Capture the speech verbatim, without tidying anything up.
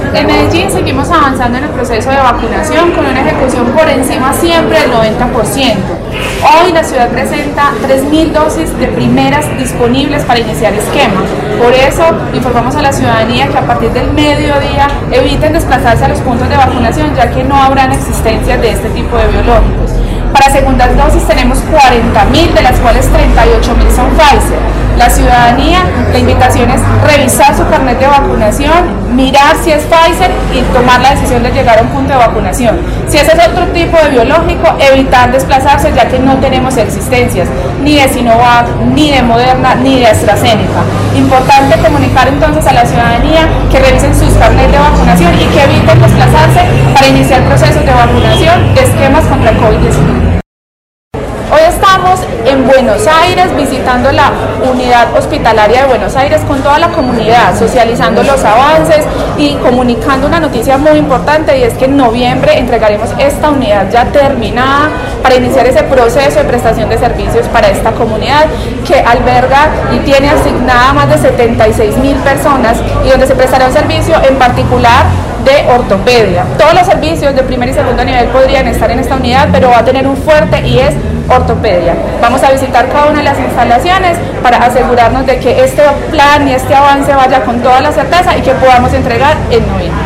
En Medellín seguimos avanzando en el proceso de vacunación con una ejecución por encima siempre del noventa por ciento. Hoy la ciudad presenta tres mil dosis de primeras disponibles para iniciar esquema. Por eso informamos a la ciudadanía que a partir del mediodía eviten desplazarse a los puntos de vacunación, ya que no habrán existencias de este tipo de biológicos. Para segundas dosis tenemos cuarenta mil, de las cuales treinta y ocho mil son Pfizer. La ciudadanía, la invitación es revisar su carnet de vacunación, mirar si es Pfizer y tomar la decisión de llegar a un punto de vacunación. Si ese es otro tipo de biológico, evitar desplazarse, ya que no tenemos existencias ni de Sinovac, ni de Moderna, ni de AstraZeneca. Importante comunicar entonces a la ciudadanía que revisen sus carnets de vacunación y que eviten desplazarse para iniciar procesos de vacunación de esquemas contra el COVID diecinueve. Hoy estamos en Buenos Aires visitando la unidad hospitalaria de Buenos Aires con toda la comunidad, socializando los avances y comunicando una noticia muy importante, y es que en noviembre entregaremos esta unidad ya terminada para iniciar ese proceso de prestación de servicios para esta comunidad que alberga y tiene asignada más de setenta y seis mil personas y donde se prestará un servicio en particular de ortopedia. Todos los servicios de primer y segundo nivel podrían estar en esta unidad, pero va a tener un fuerte y es ortopedia. Vamos a visitar cada una de las instalaciones para asegurarnos de que este plan y este avance vaya con toda la certeza y que podamos entregar en noviembre.